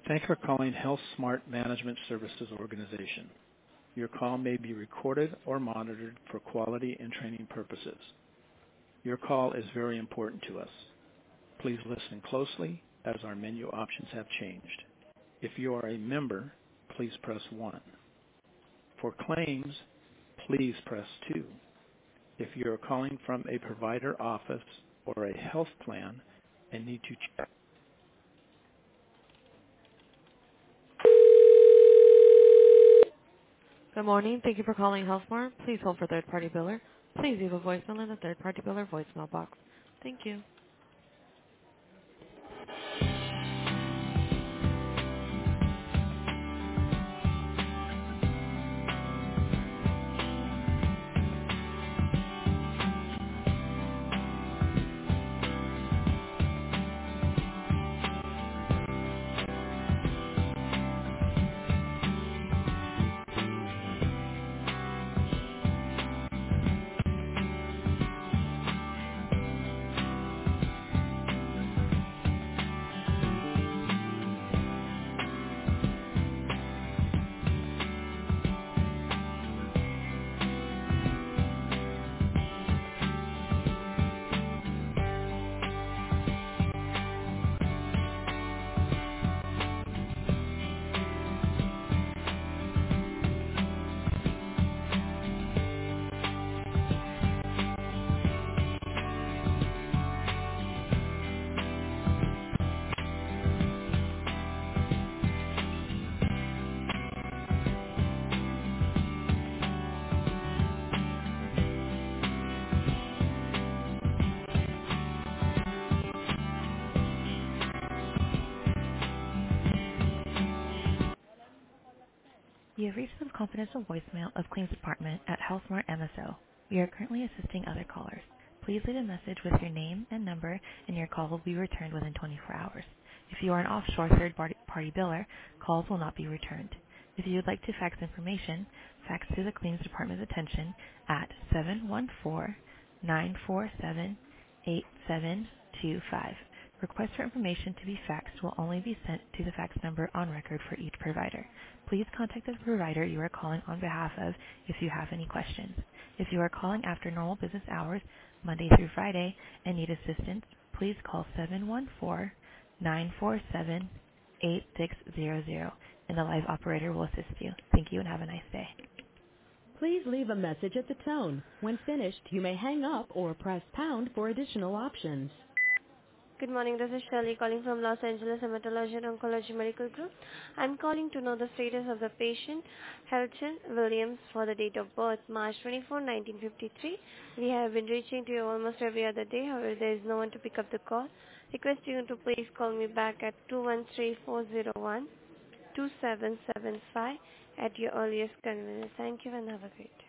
Thank you for calling Health Smart Management Services Organization. Your call may be recorded or monitored for quality and training purposes. Your call is very important to us. Please listen closely as our menu options have changed. If you are a member, please press 1. For claims, please press 2. If you are calling from a provider office or a health plan and need to check. Good morning. Thank you for calling HealthMart. Please hold for third-party biller. Please leave a voicemail in the third-party biller voicemail box. Thank you. You have reached the confidential voicemail of Claims Department at HealthMart MSO. We are currently assisting other callers. Please leave a message with your name and number, and your call will be returned within 24 hours. If you are an offshore third-party biller, calls will not be returned. If you would like to fax information, fax to the Claims Department's attention at 714-947-8725. Requests for information to be faxed will only be sent to the fax number on record for each provider. Please contact the provider you are calling on behalf of if you have any questions. If you are calling after normal business hours, Monday through Friday, and need assistance, please call 714-947-8600, and the live operator will assist you. Thank you and have a nice day. Please leave a message at the tone. When finished, you may hang up or press pound for additional options. Good morning. This is Shirley calling from Los Angeles Hematology and Oncology Medical Group. I'm calling to know the status of the patient, Helton Williams, for the date of birth, March 24, 1953. We have been reaching to you almost every other day. However, there is no one to pick up the call. Requesting you to please call me back at 213-401-2775 at your earliest convenience. Thank you and have a great day.